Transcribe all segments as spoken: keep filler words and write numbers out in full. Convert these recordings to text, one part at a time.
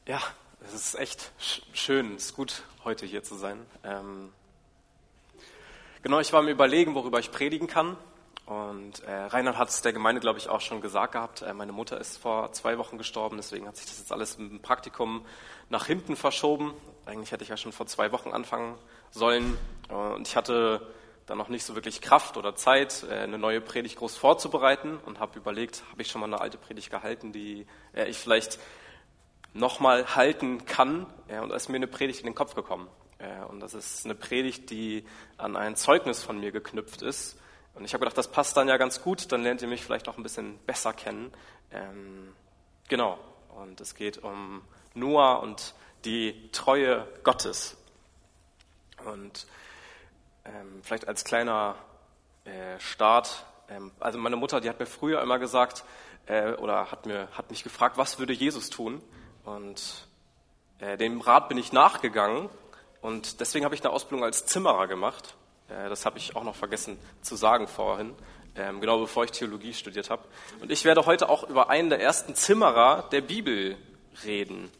Ja, es ist echt sch- schön, es ist gut, heute hier zu sein. Ähm, genau, ich war mir überlegen, worüber ich predigen kann. Und äh, Reinhard hat es der Gemeinde, glaube ich, auch schon gesagt gehabt. Äh, meine Mutter ist vor zwei Wochen gestorben, deswegen hat sich das jetzt alles im Praktikum nach hinten verschoben. Eigentlich hätte ich ja schon vor zwei Wochen anfangen sollen. Äh, und ich hatte dann noch nicht so wirklich Kraft oder Zeit, äh, eine neue Predigt groß vorzubereiten. Und habe überlegt, habe ich schon mal eine alte Predigt gehalten, die äh, ich vielleicht nochmal halten kann. Ja, und da ist mir eine Predigt in den Kopf gekommen. Ja, und das ist eine Predigt, die an ein Zeugnis von mir geknüpft ist. Und ich habe gedacht, das passt dann ja ganz gut, dann lernt ihr mich vielleicht auch ein bisschen besser kennen. Ähm, genau, und es geht um Noah und die Treue Gottes. Und ähm, vielleicht als kleiner äh, Start, ähm, also meine Mutter, die hat mir früher immer gesagt, äh, oder hat, mir, hat mich gefragt, was würde Jesus tun? Und äh, dem Rat bin ich nachgegangen und deswegen habe ich eine Ausbildung als Zimmerer gemacht. Äh, das habe ich auch noch vergessen zu sagen vorhin, ähm, genau bevor ich Theologie studiert habe. Und ich werde heute auch über einen der ersten Zimmerer der Bibel reden.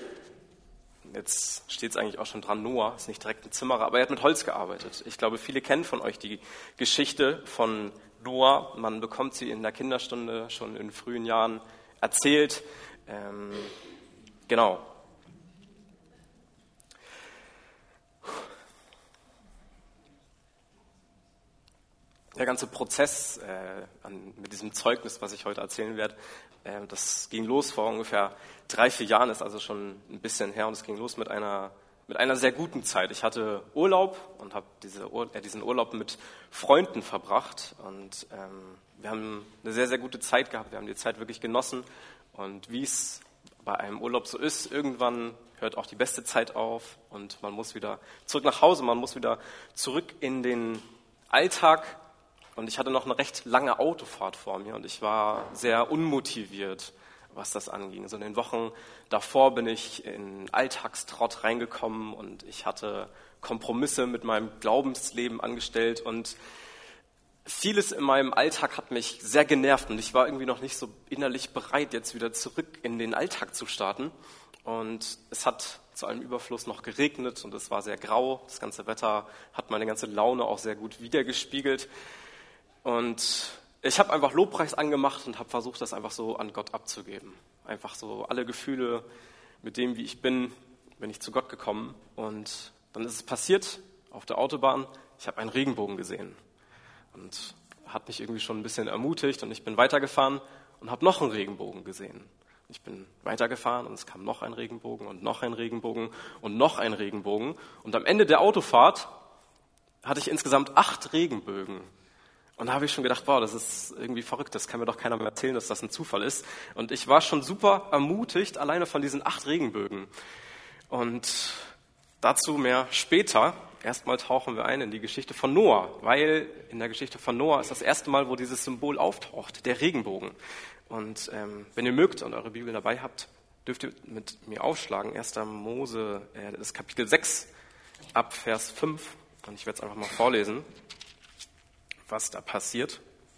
Jetzt steht es eigentlich auch schon dran, Noah ist nicht direkt ein Zimmerer, aber er hat mit Holz gearbeitet. Ich glaube, viele kennen von euch die Geschichte von Noah. Man bekommt sie in der Kinderstunde schon in frühen Jahren erzählt. Ähm, Genau. Der ganze Prozess äh, an, mit diesem Zeugnis, was ich heute erzählen werde, äh, das ging los vor ungefähr drei, vier Jahren, ist also schon ein bisschen her und es ging los mit einer, mit einer sehr guten Zeit. Ich hatte Urlaub und habe diese Ur- äh, diesen Urlaub mit Freunden verbracht und ähm, wir haben eine sehr, sehr gute Zeit gehabt. Wir haben die Zeit wirklich genossen und wie es bei einem Urlaub so ist, irgendwann hört auch die beste Zeit auf und man muss wieder zurück nach Hause, man muss wieder zurück in den Alltag. Und ich hatte noch eine recht lange Autofahrt vor mir und ich war sehr unmotiviert, was das anging. So in den Wochen davor bin ich in Alltagstrott reingekommen und ich hatte Kompromisse mit meinem Glaubensleben angestellt und vieles in meinem Alltag hat mich sehr genervt und ich war irgendwie noch nicht so innerlich bereit, jetzt wieder zurück in den Alltag zu starten. Und es hat zu einem Überfluss noch geregnet und es war sehr grau. Das ganze Wetter hat meine ganze Laune auch sehr gut wiedergespiegelt. Und ich habe einfach Lobpreis angemacht und habe versucht, das einfach so an Gott abzugeben. Einfach so alle Gefühle mit dem, wie ich bin, bin ich zu Gott gekommen. Und dann ist es passiert auf der Autobahn, ich habe einen Regenbogen gesehen. Und hat mich irgendwie schon ein bisschen ermutigt und ich bin weitergefahren und habe noch einen Regenbogen gesehen. Ich bin weitergefahren und es kam noch ein Regenbogen und noch ein Regenbogen und noch ein Regenbogen. Und am Ende der Autofahrt hatte ich insgesamt acht Regenbögen. Und da habe ich schon gedacht, wow, das ist irgendwie verrückt, das kann mir doch keiner mehr erzählen, dass das ein Zufall ist. Und ich war schon super ermutigt, alleine von diesen acht Regenbögen. Und dazu mehr später. Erstmal tauchen wir ein in die Geschichte von Noah, weil in der Geschichte von Noah ist das erste Mal, wo dieses Symbol auftaucht, der Regenbogen. Und ähm, wenn ihr mögt und eure Bibel dabei habt, dürft ihr mit mir aufschlagen, erster Mose, äh, das Kapitel sechs, ab Vers fünf. Und ich werde es einfach mal vorlesen, was da passiert.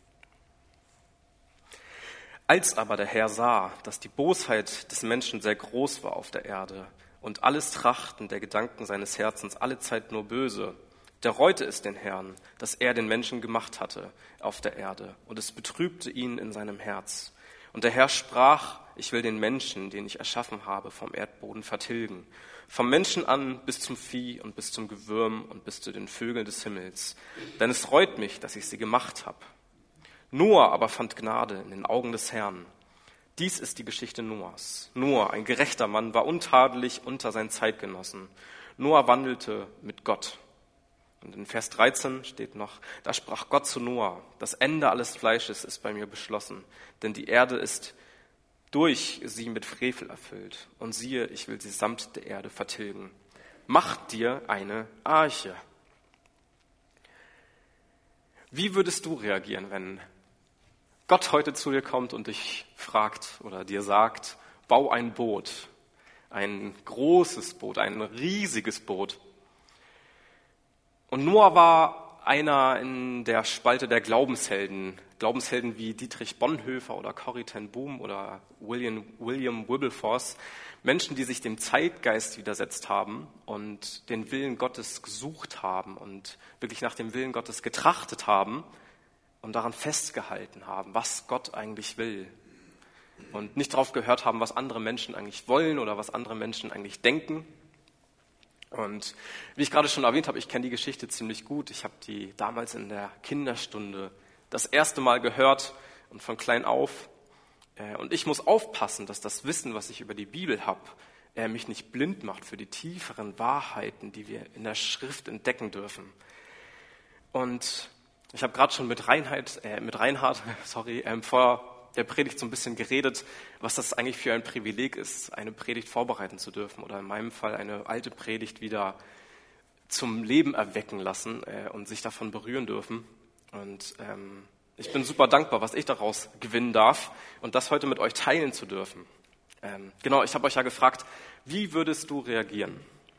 Als aber der Herr sah, dass die Bosheit des Menschen sehr groß war auf der Erde, und alles Trachten der Gedanken seines Herzens allezeit nur böse, da reute es den Herrn, dass er den Menschen gemacht hatte auf der Erde, und es betrübte ihn in seinem Herz. Und der Herr sprach, ich will den Menschen, den ich erschaffen habe, vom Erdboden vertilgen, vom Menschen an bis zum Vieh und bis zum Gewürm und bis zu den Vögeln des Himmels. Denn es reut mich, dass ich sie gemacht habe. Noah aber fand Gnade in den Augen des Herrn. Dies ist die Geschichte Noahs. Noah, ein gerechter Mann, war untadelig unter seinen Zeitgenossen. Noah wandelte mit Gott. Und in Vers dreizehn steht noch, da sprach Gott zu Noah, das Ende alles Fleisches ist bei mir beschlossen, denn die Erde ist durch sie mit Frevel erfüllt. Und siehe, ich will sie samt der Erde vertilgen. Mach dir eine Arche. Wie würdest du reagieren, wenn Gott heute zu dir kommt und dich fragt oder dir sagt, bau ein Boot, ein großes Boot, ein riesiges Boot. Und Noah war einer in der Spalte der Glaubenshelden. Glaubenshelden wie Dietrich Bonhoeffer oder Corrie ten Boom oder William, William Wilberforce. Menschen, die sich dem Zeitgeist widersetzt haben und den Willen Gottes gesucht haben und wirklich nach dem Willen Gottes getrachtet haben und daran festgehalten haben, was Gott eigentlich will. Und nicht darauf gehört haben, was andere Menschen eigentlich wollen oder was andere Menschen eigentlich denken. Und wie ich gerade schon erwähnt habe, ich kenne die Geschichte ziemlich gut. Ich habe die damals in der Kinderstunde das erste Mal gehört und von klein auf. Und ich muss aufpassen, dass das Wissen, was ich über die Bibel habe, mich nicht blind macht für die tieferen Wahrheiten, die wir in der Schrift entdecken dürfen. Und ich habe gerade schon mit Reinhard, äh, mit Reinhard sorry, ähm, vor der Predigt so ein bisschen geredet, was das eigentlich für ein Privileg ist, eine Predigt vorbereiten zu dürfen oder in meinem Fall eine alte Predigt wieder zum Leben erwecken lassen äh, und sich davon berühren dürfen. Und ähm, ich bin super dankbar, was ich daraus gewinnen darf und das heute mit euch teilen zu dürfen. Ähm, genau, ich habe euch ja gefragt, wie würdest du reagieren?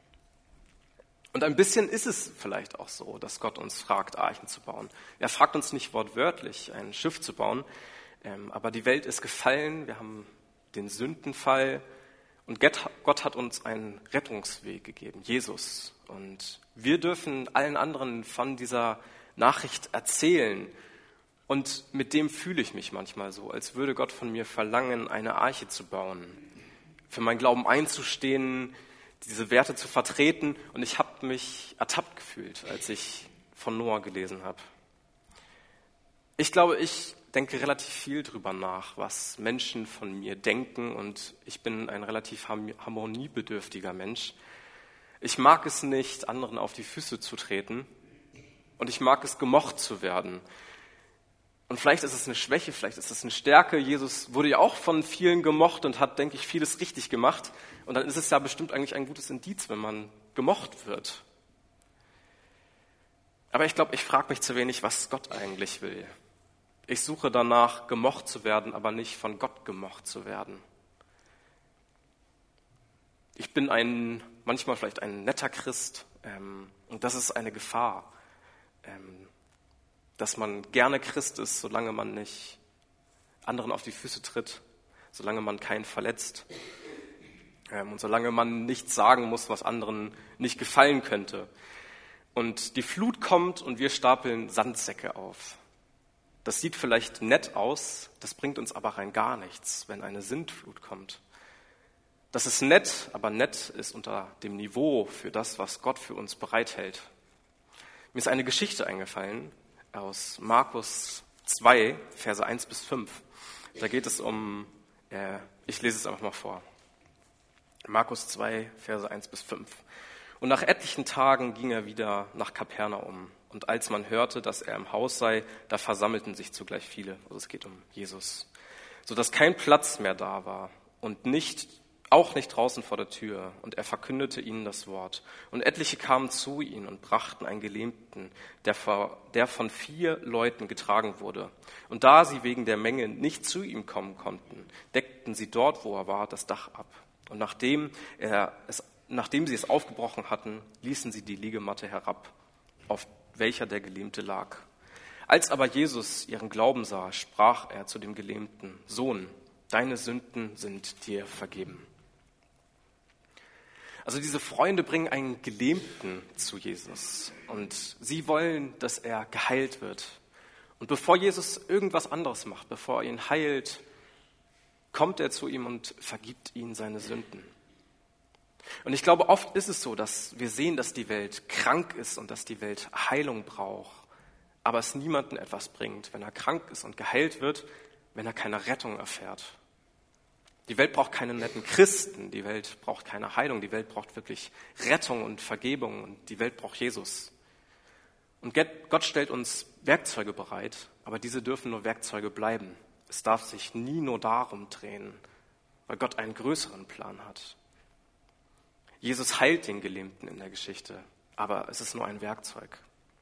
Und ein bisschen ist es vielleicht auch so, dass Gott uns fragt, Archen zu bauen. Er fragt uns nicht wortwörtlich, ein Schiff zu bauen, ähm, aber die Welt ist gefallen, wir haben den Sündenfall und Gott hat uns einen Rettungsweg gegeben, Jesus. Und wir dürfen allen anderen von dieser Nachricht erzählen. Und mit dem fühle ich mich manchmal so, als würde Gott von mir verlangen, eine Arche zu bauen, für meinen Glauben einzustehen, diese Werte zu vertreten. Und ich habe mich ertappt gefühlt, als ich von Noah gelesen habe. Ich glaube, ich denke relativ viel drüber nach, was Menschen von mir denken. Und ich bin ein relativ harmoniebedürftiger Mensch. Ich mag es nicht, anderen auf die Füße zu treten. Und ich mag es, gemocht zu werden. Und vielleicht ist es eine Schwäche, vielleicht ist es eine Stärke. Jesus wurde ja auch von vielen gemocht und hat, denke ich, vieles richtig gemacht. Und dann ist es ja bestimmt eigentlich ein gutes Indiz, wenn man gemocht wird. Aber ich glaube, ich frage mich zu wenig, was Gott eigentlich will. Ich suche danach, gemocht zu werden, aber nicht von Gott gemocht zu werden. Ich bin ein, manchmal vielleicht ein netter Christ, ähm, und das ist eine Gefahr. Ähm, dass man gerne Christ ist, solange man nicht anderen auf die Füße tritt, solange man keinen verletzt ähm, und solange man nichts sagen muss, was anderen nicht gefallen könnte. Und die Flut kommt und wir stapeln Sandsäcke auf. Das sieht vielleicht nett aus, das bringt uns aber rein gar nichts, wenn eine Sintflut kommt. Das ist nett, aber nett ist unter dem Niveau für das, was Gott für uns bereithält. Mir ist eine Geschichte eingefallen, aus Markus zwei, Verse eins bis fünf. Da geht es um, äh, ich lese es einfach mal vor. Markus zwei, Verse eins bis fünf. Und nach etlichen Tagen ging er wieder nach Kapernaum. Und als man hörte, dass er im Haus sei, da versammelten sich zugleich viele. Also es geht um Jesus. Sodass kein Platz mehr da war und nicht auch nicht draußen vor der Tür, und er verkündete ihnen das Wort. Und etliche kamen zu ihm und brachten einen Gelähmten, der, vor, der von vier Leuten getragen wurde. Und da sie wegen der Menge nicht zu ihm kommen konnten, deckten sie dort, wo er war, das Dach ab. Und nachdem, er es, nachdem sie es aufgebrochen hatten, ließen sie die Liegematte herab, auf welcher der Gelähmte lag. Als aber Jesus ihren Glauben sah, sprach er zu dem Gelähmten: Sohn, deine Sünden sind dir vergeben. Also diese Freunde bringen einen Gelähmten zu Jesus und sie wollen, dass er geheilt wird. Und bevor Jesus irgendwas anderes macht, bevor er ihn heilt, kommt er zu ihm und vergibt ihm seine Sünden. Und ich glaube, oft ist es so, dass wir sehen, dass die Welt krank ist und dass die Welt Heilung braucht, aber es niemandem etwas bringt, wenn er krank ist und geheilt wird, wenn er keine Rettung erfährt. Die Welt braucht keine netten Christen, die Welt braucht keine Heilung, die Welt braucht wirklich Rettung und Vergebung und die Welt braucht Jesus. Und Gott stellt uns Werkzeuge bereit, aber diese dürfen nur Werkzeuge bleiben. Es darf sich nie nur darum drehen, weil Gott einen größeren Plan hat. Jesus heilt den Gelähmten in der Geschichte, aber es ist nur ein Werkzeug.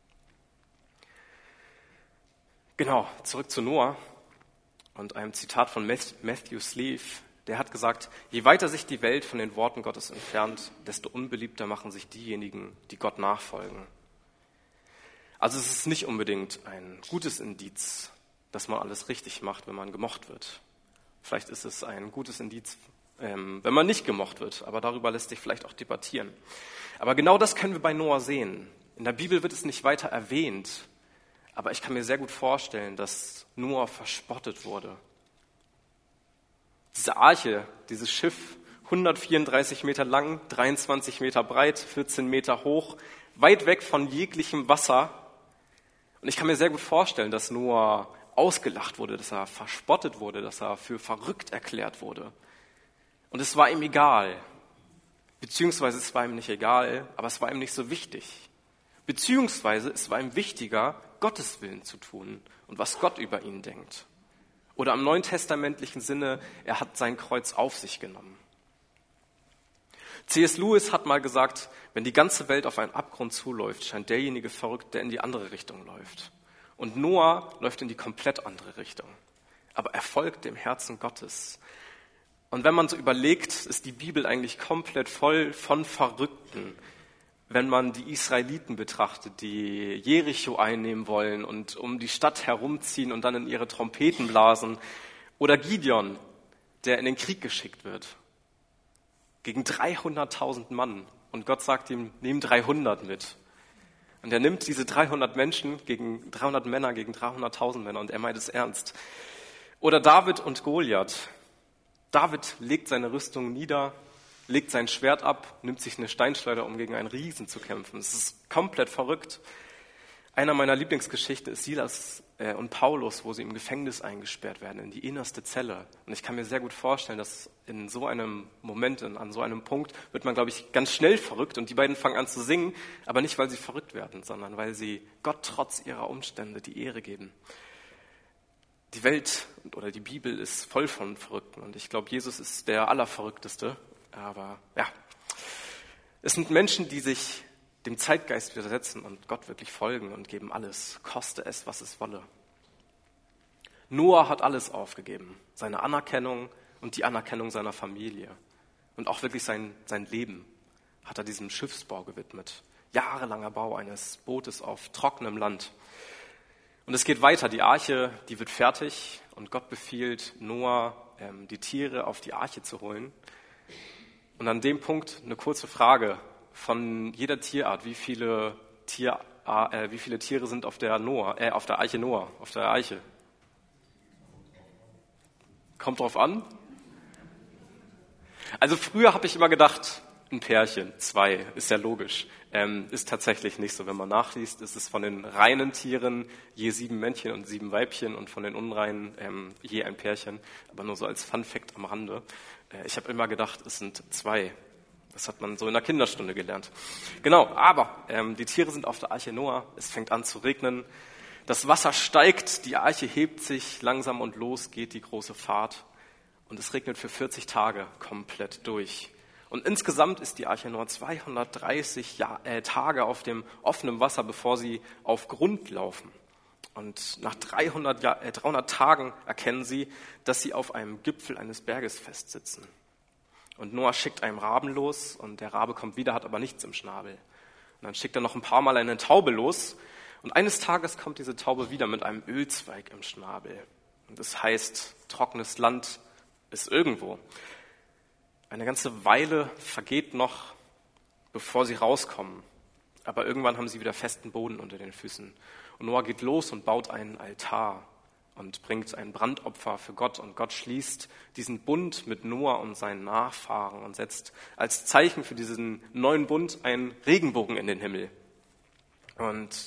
Genau, zurück zu Noah und einem Zitat von Matthew Sleeve. Der hat gesagt, je weiter sich die Welt von den Worten Gottes entfernt, desto unbeliebter machen sich diejenigen, die Gott nachfolgen. Also es ist nicht unbedingt ein gutes Indiz, dass man alles richtig macht, wenn man gemocht wird. Vielleicht ist es ein gutes Indiz, ähm, wenn man nicht gemocht wird, aber darüber lässt sich vielleicht auch debattieren. Aber genau das können wir bei Noah sehen. In der Bibel wird es nicht weiter erwähnt, aber ich kann mir sehr gut vorstellen, dass Noah verspottet wurde. Diese Arche, dieses Schiff, hundertvierunddreißig Meter lang, dreiundzwanzig Meter breit, vierzehn Meter hoch, weit weg von jeglichem Wasser. Und ich kann mir sehr gut vorstellen, dass Noah ausgelacht wurde, dass er verspottet wurde, dass er für verrückt erklärt wurde. Und es war ihm egal. Beziehungsweise es war ihm nicht egal, aber es war ihm nicht so wichtig. Beziehungsweise es war ihm wichtiger, Gottes Willen zu tun und was Gott über ihn denkt. Oder im neutestamentlichen Sinne, er hat sein Kreuz auf sich genommen. C S Lewis hat mal gesagt, wenn die ganze Welt auf einen Abgrund zuläuft, scheint derjenige verrückt, der in die andere Richtung läuft. Und Noah läuft in die komplett andere Richtung. Aber er folgt dem Herzen Gottes. Und wenn man so überlegt, ist die Bibel eigentlich komplett voll von Verrückten. Wenn man die Israeliten betrachtet, die Jericho einnehmen wollen und um die Stadt herumziehen und dann in ihre Trompeten blasen. Oder Gideon, der in den Krieg geschickt wird. Gegen dreihunderttausend Mann. Und Gott sagt ihm, nimm dreihundert mit. Und er nimmt diese dreihundert Menschen, gegen dreihundert Männer gegen dreihunderttausend Männer und er meint es ernst. Oder David und Goliath. David legt seine Rüstung nieder, legt sein Schwert ab, nimmt sich eine Steinschleuder, um gegen einen Riesen zu kämpfen. Das ist komplett verrückt. Einer meiner Lieblingsgeschichten ist Silas und Paulus, wo sie im Gefängnis eingesperrt werden, in die innerste Zelle. Und ich kann mir sehr gut vorstellen, dass in so einem Moment, an so einem Punkt, wird man, glaube ich, ganz schnell verrückt und die beiden fangen an zu singen, aber nicht, weil sie verrückt werden, sondern weil sie Gott trotz ihrer Umstände die Ehre geben. Die Welt oder die Bibel ist voll von Verrückten und ich glaube, Jesus ist der Allerverrückteste. Aber ja, es sind Menschen, die sich dem Zeitgeist widersetzen und Gott wirklich folgen und geben alles, koste es, was es wolle. Noah hat alles aufgegeben, seine Anerkennung und die Anerkennung seiner Familie. Und auch wirklich sein, sein Leben hat er diesem Schiffsbau gewidmet. Jahrelanger Bau eines Bootes auf trockenem Land. Und es geht weiter, die Arche, die wird fertig und Gott befiehlt Noah, ähm, die Tiere auf die Arche zu holen. Und an dem Punkt eine kurze Frage von jeder Tierart. Wie viele, Tier, äh, wie viele Tiere sind auf der, Noah, äh, auf der Eiche Noah, auf der Eiche? Kommt drauf an. Also früher habe ich immer gedacht, ein Pärchen, zwei, ist ja logisch. Ähm, ist tatsächlich nicht so. Wenn man nachliest, ist es von den reinen Tieren je sieben Männchen und sieben Weibchen und von den unreinen ähm, je ein Pärchen. Aber nur so als Fun-Fact am Rande. Äh, ich habe immer gedacht, es sind zwei. Das hat man so in der Kinderstunde gelernt. Genau, aber ähm, die Tiere sind auf der Arche Noah. Es fängt an zu regnen. Das Wasser steigt, die Arche hebt sich langsam und los geht die große Fahrt. Und es regnet für vierzig Tage komplett durch. Und insgesamt ist die Arche Noah zweihundertdreißig Jahr, äh, Tage auf dem offenen Wasser, bevor sie auf Grund laufen. Und nach dreihundert, Jahr, äh, dreihundert Tagen erkennen sie, dass sie auf einem Gipfel eines Berges festsitzen. Und Noah schickt einen Raben los und der Rabe kommt wieder, hat aber nichts im Schnabel. Und dann schickt er noch ein paar Mal eine Taube los. Und eines Tages kommt diese Taube wieder mit einem Ölzweig im Schnabel. Und das heißt, trockenes Land ist irgendwo. Eine ganze Weile vergeht noch, bevor sie rauskommen. Aber irgendwann haben sie wieder festen Boden unter den Füßen. Und Noah geht los und baut einen Altar und bringt ein Brandopfer für Gott. Und Gott schließt diesen Bund mit Noah und seinen Nachfahren und setzt als Zeichen für diesen neuen Bund einen Regenbogen in den Himmel. Und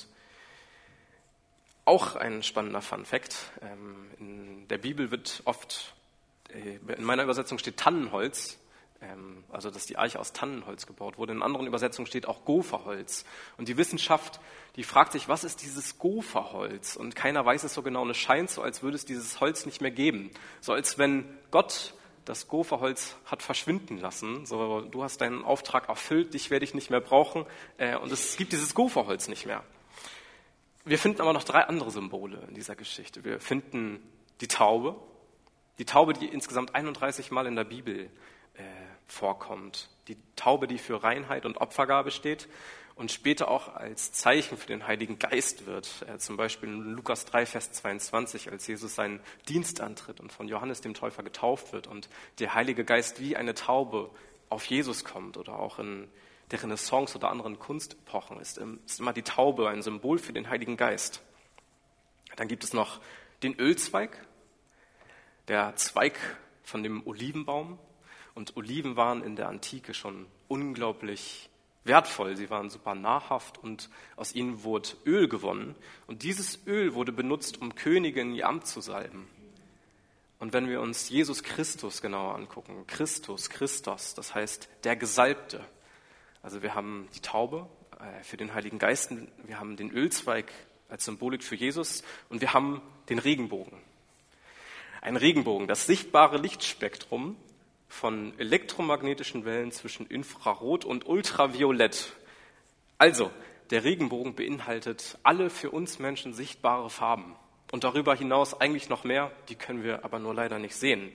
auch ein spannender Fun-Fact. In der Bibel wird oft, in meiner Übersetzung steht Tannenholz, also dass die Arche aus Tannenholz gebaut wurde. In anderen Übersetzungen steht auch Gopherholz. Und die Wissenschaft, die fragt sich, was ist dieses Gopherholz? Und keiner weiß es so genau. Und es scheint so, als würde es dieses Holz nicht mehr geben. So als wenn Gott das Gopherholz hat verschwinden lassen. So, du hast deinen Auftrag erfüllt, dich werde ich nicht mehr brauchen. Und es gibt dieses Gopherholz nicht mehr. Wir finden aber noch drei andere Symbole in dieser Geschichte. Wir finden die Taube. Die Taube, die insgesamt einunddreißig Mal in der Bibel äh, vorkommt. Die Taube, die für Reinheit und Opfergabe steht und später auch als Zeichen für den Heiligen Geist wird. Äh, zum Beispiel in Lukas drei, Vers zweiundzwanzig, als Jesus seinen Dienst antritt und von Johannes dem Täufer getauft wird und der Heilige Geist wie eine Taube auf Jesus kommt, oder auch in der Renaissance oder anderen Kunstepochen ist, ist immer die Taube ein Symbol für den Heiligen Geist. Dann gibt es noch den Ölzweig, der Zweig von dem Olivenbaum. Und Oliven waren in der Antike schon unglaublich wertvoll. Sie waren super nahrhaft und aus ihnen wurde Öl gewonnen. Und dieses Öl wurde benutzt, um Könige in ihr Amt zu salben. Und wenn wir uns Jesus Christus genauer angucken, Christus, Christos, das heißt der Gesalbte. Also wir haben die Taube äh, für den Heiligen Geist, wir haben den Ölzweig als Symbolik für Jesus und wir haben den Regenbogen. Ein Regenbogen, das sichtbare Lichtspektrum von elektromagnetischen Wellen zwischen Infrarot und Ultraviolett. Also, der Regenbogen beinhaltet alle für uns Menschen sichtbare Farben. Und darüber hinaus eigentlich noch mehr, die können wir aber nur leider nicht sehen.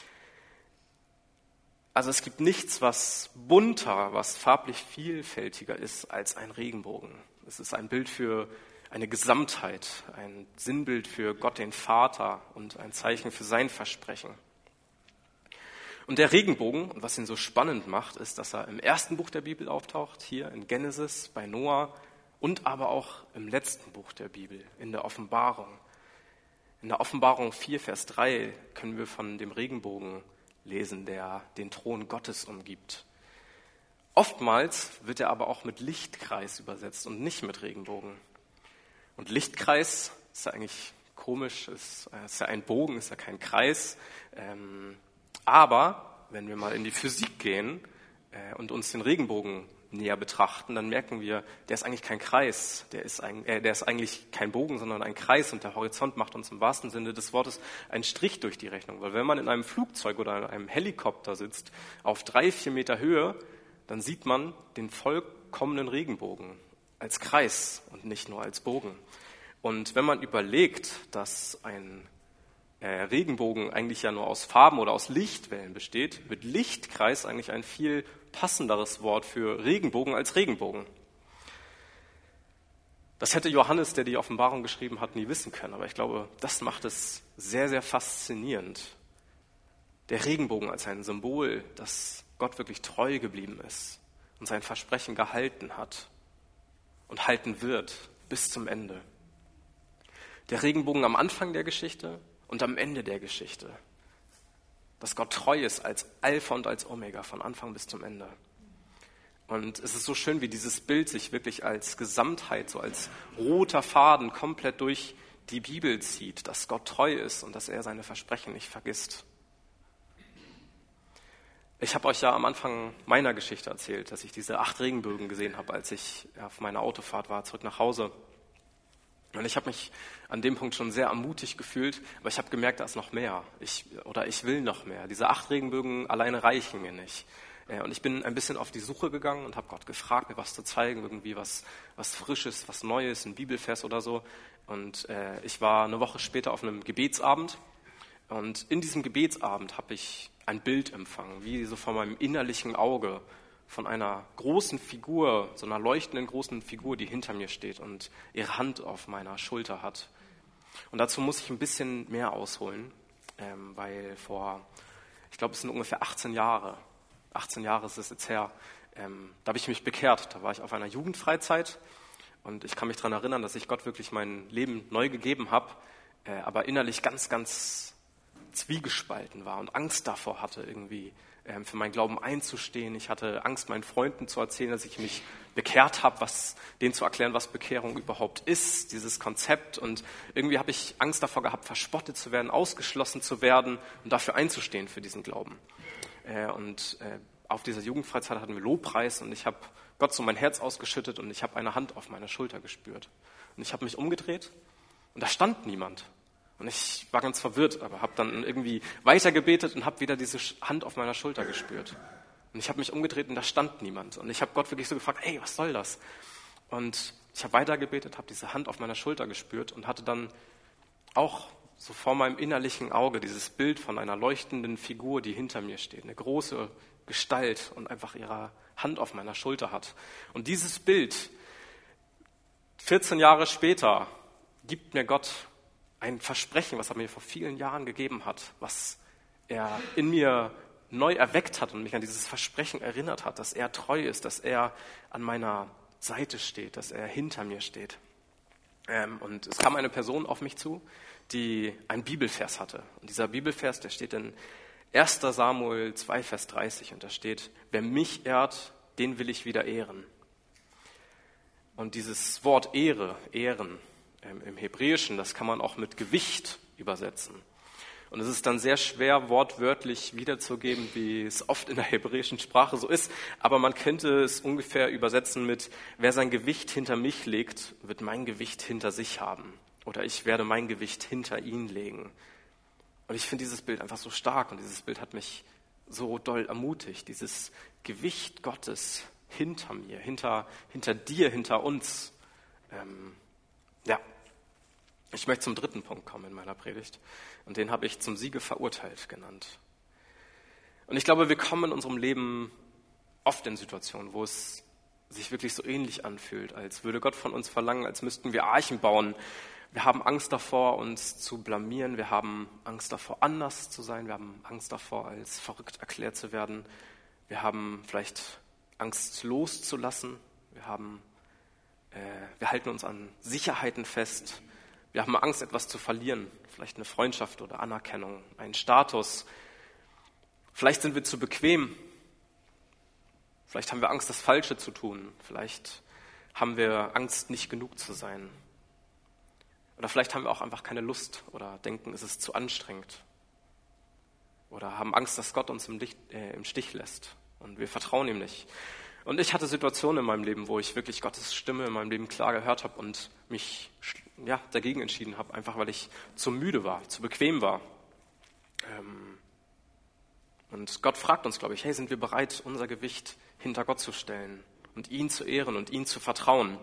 Also es gibt nichts, was bunter, was farblich vielfältiger ist als ein Regenbogen. Es ist ein Bild für eine Gesamtheit, ein Sinnbild für Gott den Vater und ein Zeichen für sein Versprechen. Und der Regenbogen, und was ihn so spannend macht, ist, dass er im ersten Buch der Bibel auftaucht, hier in Genesis, bei Noah und aber auch im letzten Buch der Bibel, in der Offenbarung. In der Offenbarung vier, Vers drei können wir von dem Regenbogen lesen, der den Thron Gottes umgibt. Oftmals wird er aber auch mit Lichtkreis übersetzt und nicht mit Regenbogen. Und Lichtkreis ist ja eigentlich komisch, ist, ist ja ein Bogen, ist ja kein Kreis. Ähm, aber wenn wir mal in die Physik gehen äh, und uns den Regenbogen näher betrachten, dann merken wir, der ist eigentlich kein Kreis, der ist, ein, äh, der ist eigentlich kein Bogen, sondern ein Kreis, und der Horizont macht uns im wahrsten Sinne des Wortes einen Strich durch die Rechnung. Weil wenn man in einem Flugzeug oder in einem Helikopter sitzt, auf drei, vier Meter Höhe, dann sieht man den vollkommenen Regenbogen als Kreis und nicht nur als Bogen. Und wenn man überlegt, dass ein äh, Regenbogen eigentlich ja nur aus Farben oder aus Lichtwellen besteht, wird Lichtkreis eigentlich ein viel passenderes Wort für Regenbogen als Regenbogen. Das hätte Johannes, der die Offenbarung geschrieben hat, nie wissen können, aber ich glaube, das macht es sehr, sehr faszinierend. Der Regenbogen als ein Symbol, dass Gott wirklich treu geblieben ist und sein Versprechen gehalten hat und halten wird bis zum Ende. Der Regenbogen am Anfang der Geschichte und am Ende der Geschichte. Dass Gott treu ist als Alpha und als Omega, von Anfang bis zum Ende. Und es ist so schön, wie dieses Bild sich wirklich als Gesamtheit, so als roter Faden komplett durch die Bibel zieht, dass Gott treu ist und dass er seine Versprechen nicht vergisst. Ich habe euch ja am Anfang meiner Geschichte erzählt, dass ich diese acht Regenbögen gesehen habe, als ich auf meiner Autofahrt war, zurück nach Hause. Und ich habe mich an dem Punkt schon sehr ermutigt gefühlt, aber ich habe gemerkt, da ist noch mehr. Ich, oder ich will noch mehr. Diese acht Regenbögen alleine reichen mir nicht. Und ich bin ein bisschen auf die Suche gegangen und habe Gott gefragt, mir was zu zeigen, irgendwie was, was Frisches, was Neues, ein Bibelvers oder so. Und äh, ich war eine Woche später auf einem Gebetsabend. Und in diesem Gebetsabend habe ich ein Bild empfangen, wie so vor meinem innerlichen Auge, von einer großen Figur, so einer leuchtenden großen Figur, die hinter mir steht und ihre Hand auf meiner Schulter hat. Und dazu muss ich ein bisschen mehr ausholen, ähm, weil vor, ich glaube, es sind ungefähr achtzehn Jahre, achtzehn Jahre ist es jetzt her, ähm, da habe ich mich bekehrt. Da war ich auf einer Jugendfreizeit und ich kann mich daran erinnern, dass ich Gott wirklich mein Leben neu gegeben habe, äh, aber innerlich ganz, ganz zwiegespalten war und Angst davor hatte, irgendwie für meinen Glauben einzustehen. Ich hatte Angst, meinen Freunden zu erzählen, dass ich mich bekehrt habe, was, denen zu erklären, was Bekehrung überhaupt ist, dieses Konzept. Und irgendwie habe ich Angst davor gehabt, verspottet zu werden, ausgeschlossen zu werden und dafür einzustehen für diesen Glauben. Und auf dieser Jugendfreizeit hatten wir Lobpreis und ich habe Gott so mein Herz ausgeschüttet und ich habe eine Hand auf meiner Schulter gespürt. Und ich habe mich umgedreht und da stand niemand. Und ich war ganz verwirrt, aber habe dann irgendwie weitergebetet und habe wieder diese Hand auf meiner Schulter gespürt. Und ich habe mich umgedreht und da stand niemand. Und ich habe Gott wirklich so gefragt, ey, was soll das? Und ich habe weitergebetet, habe diese Hand auf meiner Schulter gespürt und hatte dann auch so vor meinem innerlichen Auge dieses Bild von einer leuchtenden Figur, die hinter mir steht, eine große Gestalt und einfach ihre Hand auf meiner Schulter hat. Und dieses Bild, vierzehn Jahre später, gibt mir Gott ein Versprechen, was er mir vor vielen Jahren gegeben hat, was er in mir neu erweckt hat und mich an dieses Versprechen erinnert hat, dass er treu ist, dass er an meiner Seite steht, dass er hinter mir steht. Ähm, und es kam eine Person auf mich zu, die einen Bibelvers hatte. Und dieser Bibelvers, der steht in erster Samuel zwei, Vers dreißig. Und da steht, wer mich ehrt, den will ich wieder ehren. Und dieses Wort Ehre, Ehren ähm, im Hebräischen, das kann man auch mit Gewicht übersetzen. Und es ist dann sehr schwer, wortwörtlich wiederzugeben, wie es oft in der hebräischen Sprache so ist. Aber man könnte es ungefähr übersetzen mit, wer sein Gewicht hinter mich legt, wird mein Gewicht hinter sich haben. Oder ich werde mein Gewicht hinter ihn legen. Und ich finde dieses Bild einfach so stark. Und dieses Bild hat mich so doll ermutigt. Dieses Gewicht Gottes hinter mir, hinter, hinter dir, hinter uns. Ähm, ja. Ich möchte zum dritten Punkt kommen in meiner Predigt und den habe ich zum Siege verurteilt genannt. Und ich glaube, wir kommen in unserem Leben oft in Situationen, wo es sich wirklich so ähnlich anfühlt, als würde Gott von uns verlangen, als müssten wir Archen bauen. Wir haben Angst davor, uns zu blamieren. Wir haben Angst davor, anders zu sein. Wir haben Angst davor, als verrückt erklärt zu werden. Wir haben vielleicht Angst loszulassen. Wir haben, äh, wir halten uns an Sicherheiten fest. Wir haben Angst, etwas zu verlieren, vielleicht eine Freundschaft oder Anerkennung, einen Status. Vielleicht sind wir zu bequem. Vielleicht haben wir Angst, das Falsche zu tun. Vielleicht haben wir Angst, nicht genug zu sein. Oder vielleicht haben wir auch einfach keine Lust oder denken, es ist zu anstrengend. Oder haben Angst, dass Gott uns im, Licht, äh, im Stich lässt und wir vertrauen ihm nicht. Und ich hatte Situationen in meinem Leben, wo ich wirklich Gottes Stimme in meinem Leben klar gehört habe und mich ja, dagegen entschieden habe, einfach weil ich zu müde war, zu bequem war. Ähm und Gott fragt uns, glaube ich, hey, sind wir bereit, unser Gewicht hinter Gott zu stellen und ihn zu ehren und ihn zu vertrauen?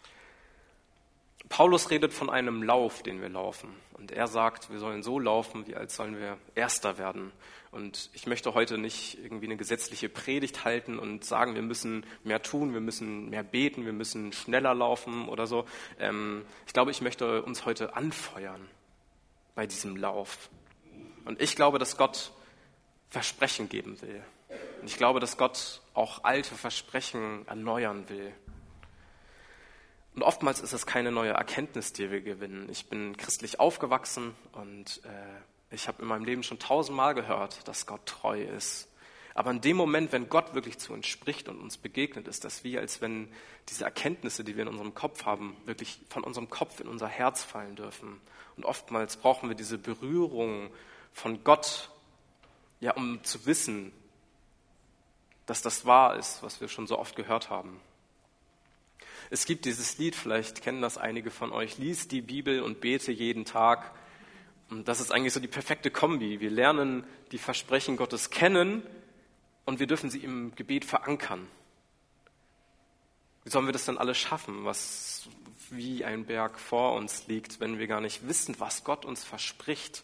Paulus redet von einem Lauf, den wir laufen. Und er sagt, wir sollen so laufen, wie als sollen wir Erster werden. Und ich möchte heute nicht irgendwie eine gesetzliche Predigt halten und sagen, wir müssen mehr tun, wir müssen mehr beten, wir müssen schneller laufen oder so. Ähm, ich glaube, ich möchte uns heute anfeuern bei diesem Lauf. Und ich glaube, dass Gott Versprechen geben will. Und ich glaube, dass Gott auch alte Versprechen erneuern will. Und oftmals ist es keine neue Erkenntnis, die wir gewinnen. Ich bin christlich aufgewachsen und äh, ich habe in meinem Leben schon tausendmal gehört, dass Gott treu ist. Aber in dem Moment, wenn Gott wirklich zu uns spricht und uns begegnet, ist das wie, als wenn diese Erkenntnisse, die wir in unserem Kopf haben, wirklich von unserem Kopf in unser Herz fallen dürfen. Und oftmals brauchen wir diese Berührung von Gott, ja, um zu wissen, dass das wahr ist, was wir schon so oft gehört haben. Es gibt dieses Lied, vielleicht kennen das einige von euch, lies die Bibel und bete jeden Tag. Und das ist eigentlich so die perfekte Kombi. Wir lernen die Versprechen Gottes kennen und wir dürfen sie im Gebet verankern. Wie sollen wir das denn alles schaffen, was wie ein Berg vor uns liegt, wenn wir gar nicht wissen, was Gott uns verspricht?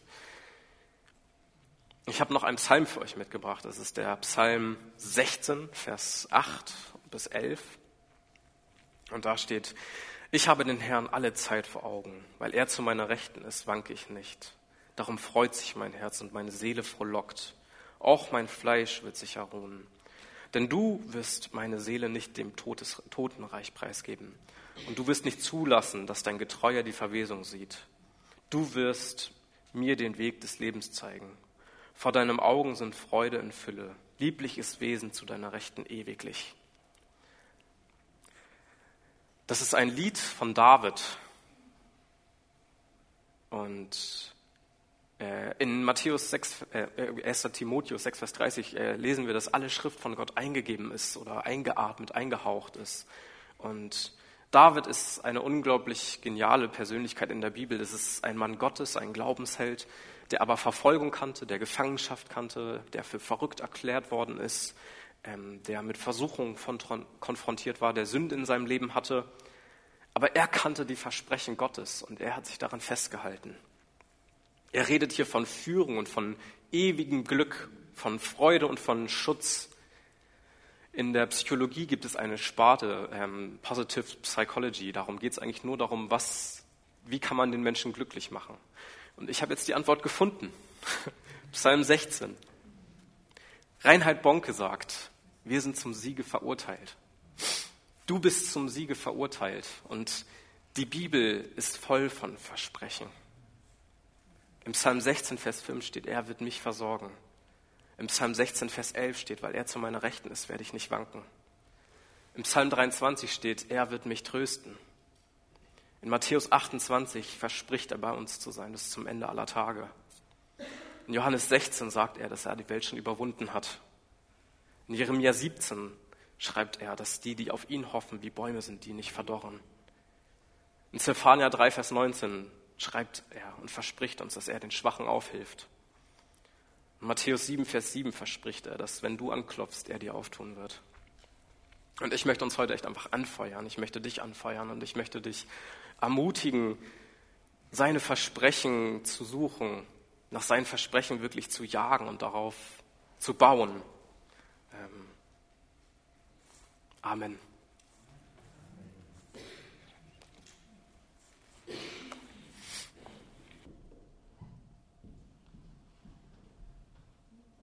Ich habe noch einen Psalm für euch mitgebracht. Das ist der Psalm sechzehn, Vers acht bis elf. Und da steht, ich habe den Herrn alle Zeit vor Augen, weil er zu meiner Rechten ist, wanke ich nicht. Darum freut sich mein Herz und meine Seele frohlockt. Auch mein Fleisch wird sich erruhen. Denn du wirst meine Seele nicht dem Todes, Totenreich preisgeben. Und du wirst nicht zulassen, dass dein Getreuer die Verwesung sieht. Du wirst mir den Weg des Lebens zeigen. Vor deinen Augen sind Freude in Fülle. Lieblich ist Wesen zu deiner Rechten ewiglich. Das ist ein Lied von David. Und äh, in Matthäus sechs, äh, erster Timotheus sechs, Vers dreißig äh, lesen wir, dass alle Schrift von Gott eingegeben ist oder eingeatmet, eingehaucht ist. Und David ist eine unglaublich geniale Persönlichkeit in der Bibel. Das ist ein Mann Gottes, ein Glaubensheld, der aber Verfolgung kannte, der Gefangenschaft kannte, der für verrückt erklärt worden ist, ähm, der mit Versuchungen von, konfrontiert war, der Sünde in seinem Leben hatte. Aber er kannte die Versprechen Gottes und er hat sich daran festgehalten. Er redet hier von Führung und von ewigem Glück, von Freude und von Schutz. In der Psychologie gibt es eine Sparte, ähm, Positive Psychology. Darum geht es eigentlich nur darum, was, wie kann man den Menschen glücklich machen. Und ich habe jetzt die Antwort gefunden. Psalm sechzehn. Reinhard Bonke sagt, wir sind zum Siege verurteilt. Du bist zum Siege verurteilt. Und die Bibel ist voll von Versprechen. Im Psalm sechzehn, Vers fünf steht, er wird mich versorgen. Im Psalm sechzehn, Vers elf steht, weil er zu meiner Rechten ist, werde ich nicht wanken. Im Psalm dreiundzwanzig steht, er wird mich trösten. In Matthäus achtundzwanzig verspricht er, bei uns zu sein, bis zum Ende aller Tage. In Johannes sechzehn sagt er, dass er die Welt schon überwunden hat. In Jeremia siebzehn schreibt er, dass die, die auf ihn hoffen, wie Bäume sind, die nicht verdorren. In Zephania drei, Vers neunzehn schreibt er und verspricht uns, dass er den Schwachen aufhilft. In Matthäus sieben, Vers sieben verspricht er, dass wenn du anklopfst, er dir auftun wird. Und ich möchte uns heute echt einfach anfeuern. Ich möchte dich anfeuern und ich möchte dich ermutigen, seine Versprechen zu suchen, nach seinen Versprechen wirklich zu jagen und darauf zu bauen. Ähm, Amen.